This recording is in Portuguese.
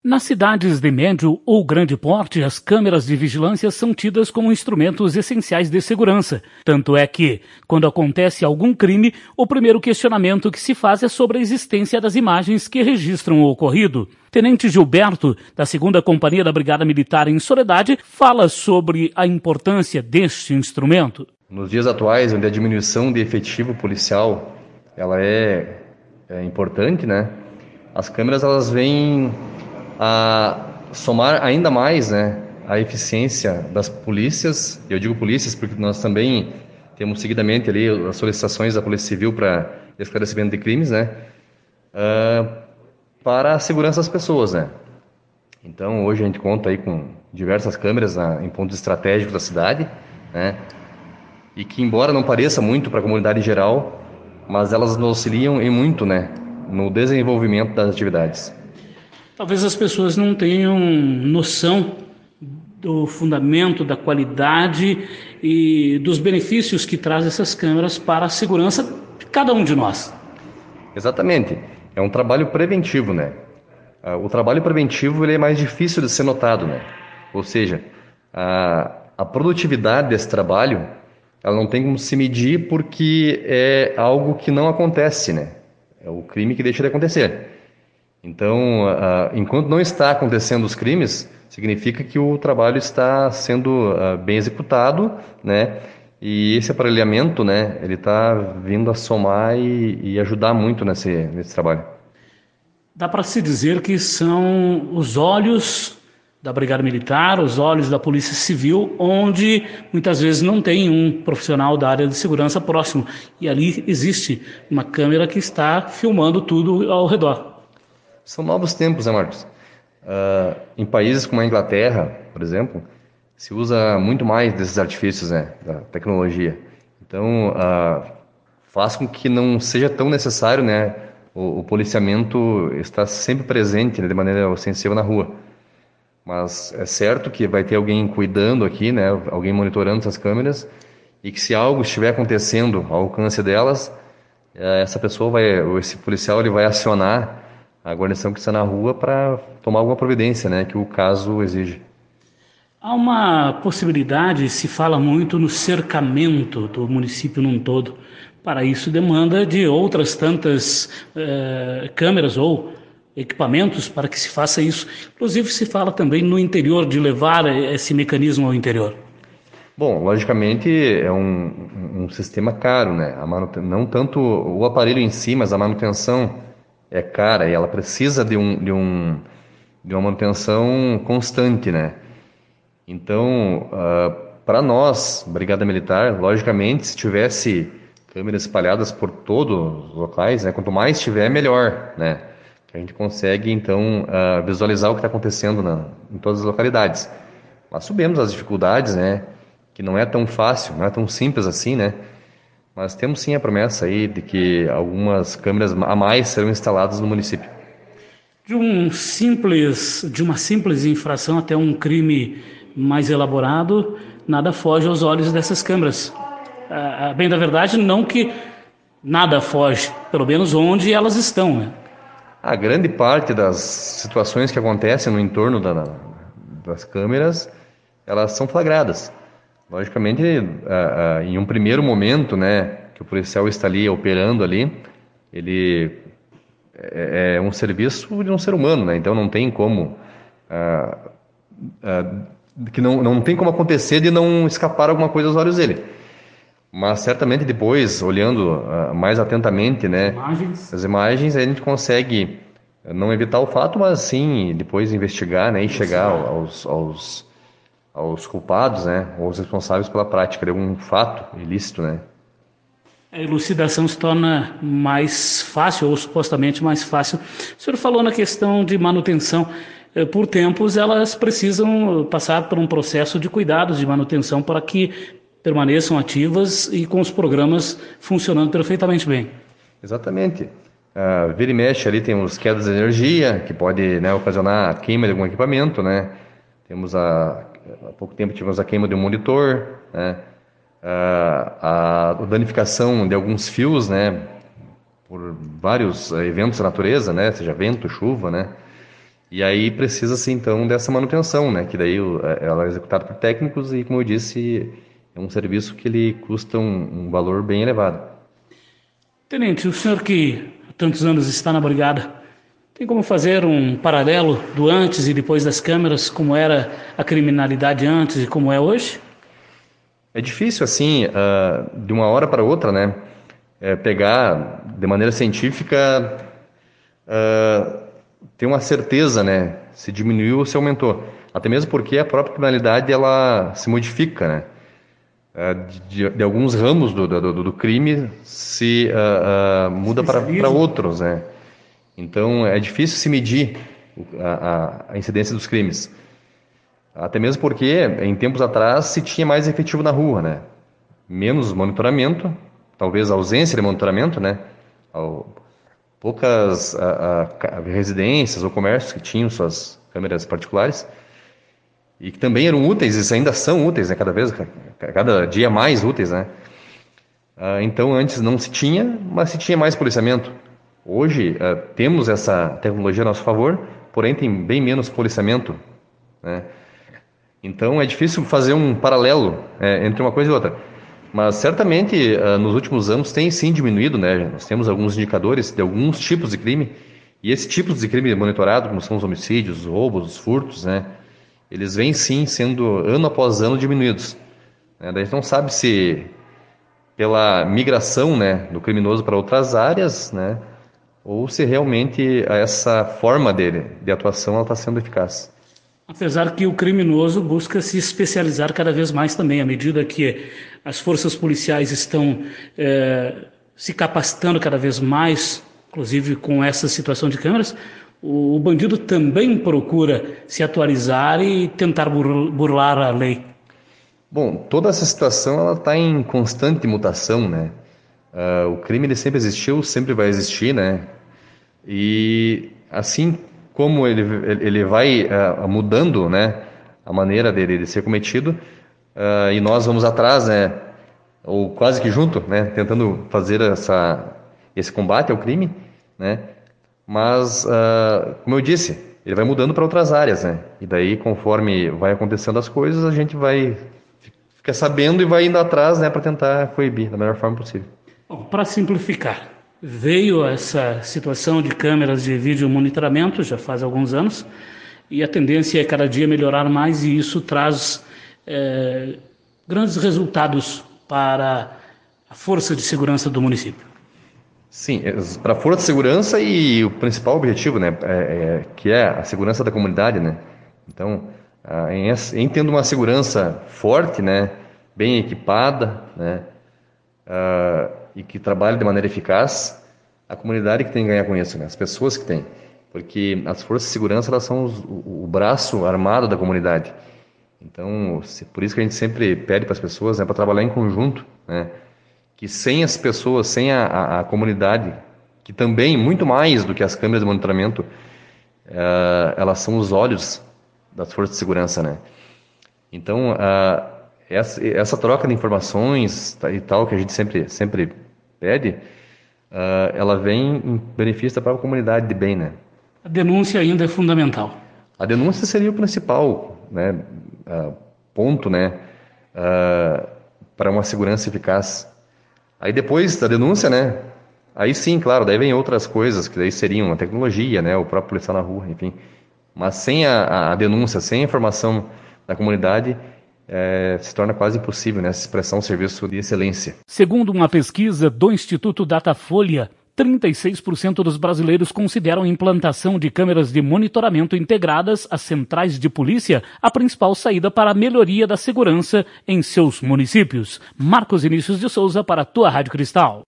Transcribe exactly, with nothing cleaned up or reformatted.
Nas cidades de médio ou grande porte, as câmeras de vigilância são tidas como instrumentos essenciais de segurança. Tanto é que, quando acontece algum crime, o primeiro questionamento que se faz é sobre a existência das imagens que registram o ocorrido. Tenente Gilberto, da segunda Companhia da Brigada Militar em Soledade, fala sobre a importância deste instrumento. Nos dias atuais, onde a diminuição de efetivo policial ela é, é importante, né? As câmeras elas vêm a somar ainda mais, né, a eficiência das polícias. Eu digo polícias porque nós também temos seguidamente ali as solicitações da Polícia Civil para esclarecimento de crimes, né, uh, para a segurança das pessoas, né. Então hoje a gente conta aí com diversas câmeras na, em pontos estratégicos da cidade, né, e que embora não pareça muito para a comunidade em geral, mas elas nos auxiliam em muito, né, no desenvolvimento das atividades. Talvez as pessoas não tenham noção do fundamento, da qualidade e dos benefícios que traz essas câmeras para a segurança de cada um de nós. Exatamente. É um trabalho preventivo, né? O trabalho preventivo ele é mais difícil de ser notado, né? Ou seja, a, a produtividade desse trabalho ela não tem como se medir porque é algo que não acontece, né? É o crime que deixa de acontecer. Então, uh, enquanto não está acontecendo os crimes, significa que o trabalho está sendo uh, bem executado, né? E esse aparelhamento, né, ele está vindo a somar e, e ajudar muito nesse, nesse trabalho. Dá para se dizer que são os olhos da Brigada Militar, os olhos da Polícia Civil, onde muitas vezes não tem um profissional da área de segurança próximo. E ali existe uma câmera que está filmando tudo ao redor. São novos tempos, né, Marcos? Uh, em países como a Inglaterra, por exemplo, se usa muito mais desses artifícios, né, da tecnologia. Então, uh, faz com que não seja tão necessário, né, o, o policiamento estar sempre presente, né, de maneira ostensiva na rua. Mas é certo que vai ter alguém cuidando aqui, né, alguém monitorando essas câmeras, e que se algo estiver acontecendo ao alcance delas, essa pessoa vai, esse policial, ele vai acionar a guarnição que está na rua para tomar alguma providência, né, que o caso exige. Há uma possibilidade, se fala muito no cercamento do município num todo. Para isso demanda de outras tantas eh, câmeras ou equipamentos para que se faça isso. Inclusive se fala também no interior, de levar esse mecanismo ao interior. Bom, logicamente é um, um sistema caro, né? A manuten... Não tanto o aparelho em si, mas a manutenção é cara e ela precisa de, um, de, um, de uma manutenção constante, né? Então, uh, para nós, Brigada Militar, logicamente, se tivesse câmeras espalhadas por todos os locais, né? Quanto mais tiver, melhor, né? A gente consegue, então, uh, visualizar o que está acontecendo na, em todas as localidades. Mas sabemos as dificuldades, né? Que não é tão fácil, não é tão simples assim, né? Mas temos sim a promessa aí de que algumas câmeras a mais serão instaladas no município. De um simples, de uma simples infração até um crime mais elaborado, nada foge aos olhos dessas câmeras. Ah, bem da verdade, não que nada foge, pelo menos onde elas estão, né? A grande parte das situações que acontecem no entorno da, das câmeras, elas são flagradas. Logicamente, uh, uh, em um primeiro momento, né, que o policial está ali operando ali, ele é, é um serviço de um ser humano, né? Então não tem como uh, uh, que não, não tem como acontecer de não escapar alguma coisa aos olhos dele. Mas certamente depois, olhando uh, mais atentamente, né, Imagens. as imagens, a gente consegue não evitar o fato, mas sim depois investigar, né, e chegar aos, aos aos culpados, né, ou aos responsáveis pela prática de algum fato ilícito, né. A elucidação se torna mais fácil, ou supostamente mais fácil. O senhor falou na questão de manutenção. Por tempos, elas precisam passar por um processo de cuidados de manutenção para que permaneçam ativas e com os programas funcionando perfeitamente bem. Exatamente. Uh, vira e mexe ali tem os quedas de energia, que pode, né, ocasionar a queima de algum equipamento, né. Temos a Há pouco tempo tivemos a queima de um monitor, né? a, a danificação de alguns fios, né? Por vários eventos da natureza, né? Seja vento, chuva, né? E aí precisa-se então dessa manutenção, né? Que daí ela é executada por técnicos e, como eu disse, é um serviço que ele custa um, um valor bem elevado. Tenente, o senhor que há tantos anos está na brigada, tem como fazer um paralelo do antes e depois das câmeras, como era a criminalidade antes e como é hoje? É difícil, assim, uh, de uma hora para outra, né? É, pegar de maneira científica, uh, ter uma certeza, né? Se diminuiu ou se aumentou. Até mesmo porque a própria criminalidade ela se modifica, né? Uh, de, de alguns ramos do, do, do crime se uh, uh, muda para outros, né? Então é difícil se medir a, a, a incidência dos crimes. Até mesmo porque, em tempos atrás, se tinha mais efetivo na rua, né? Menos monitoramento, talvez ausência de monitoramento, né? Poucas a, a, residências ou comércios que tinham suas câmeras particulares e que também eram úteis, e ainda são úteis, né? Cada vez, cada dia mais úteis, né? Então, antes não se tinha, mas se tinha mais policiamento. Hoje, temos essa tecnologia a nosso favor, porém tem bem menos policiamento, né? Então é difícil fazer um paralelo é, entre uma coisa e outra. Mas certamente uh, nos últimos anos tem sim diminuído, né? Nós temos alguns indicadores de alguns tipos de crime. E esses tipos de crime monitorado, como são os homicídios, os roubos, os furtos, né? Eles vêm sim sendo ano após ano diminuídos. Né? Daí a gente não sabe se pela migração, né, do criminoso para outras áreas, né? Ou se realmente essa forma dele, de atuação está sendo eficaz. Apesar que o criminoso busca se especializar cada vez mais também, à medida que as forças policiais estão é, se capacitando cada vez mais, inclusive com essa situação de câmeras, o, o bandido também procura se atualizar e tentar burlar a lei. Bom, toda essa situação ela está em constante mutação, né? Uh, o crime ele sempre existiu, sempre vai existir, né? E assim como ele, ele vai uh, mudando, né, a maneira dele de ser cometido, uh, e nós vamos atrás, né, ou quase que junto, né, tentando fazer essa, esse combate ao crime, né, mas, uh, como eu disse, ele vai mudando para outras áreas, né, e daí, conforme vai acontecendo as coisas, a gente vai ficar sabendo e vai indo atrás, né, para tentar coibir da melhor forma possível. Bom, para simplificar, veio essa situação de câmeras de vídeo monitoramento já faz alguns anos e a tendência é cada dia melhorar mais e isso traz é, grandes resultados para a força de segurança do município. Sim, para a força de segurança e o principal objetivo, né, é, é, que é a segurança da comunidade, né. Então, em, em tendo uma segurança forte, né, bem equipada, né, uh, e que trabalhe de maneira eficaz, a comunidade que tem que ganhar com isso, né? As pessoas que têm. Porque as forças de segurança elas são os, o, o braço armado da comunidade. Então, se, por isso que a gente sempre pede para as pessoas, né, para trabalhar em conjunto, né? Que sem as pessoas, sem a, a, a comunidade, que também, muito mais do que as câmeras de monitoramento, uh, elas são os olhos das forças de segurança, né? Então, uh, essa, essa troca de informações e tal, que a gente sempre, sempre pede, uh, ela vem em benefício da própria comunidade de bem, né? A denúncia ainda é fundamental. A denúncia seria o principal, né, uh, ponto, né, uh, para uma segurança eficaz. Aí depois da denúncia, né, aí sim, claro, daí vem outras coisas, que daí seriam a tecnologia, né, o próprio policial na rua, enfim. Mas sem a, a denúncia, sem a informação da comunidade, É, se torna quase impossível, né, se prestar um serviço de excelência. Segundo uma pesquisa do Instituto Datafolha, trinta e seis por cento dos brasileiros consideram a implantação de câmeras de monitoramento integradas às centrais de polícia a principal saída para a melhoria da segurança em seus municípios. Marcos Vinícius de Souza para a tua Rádio Cristal.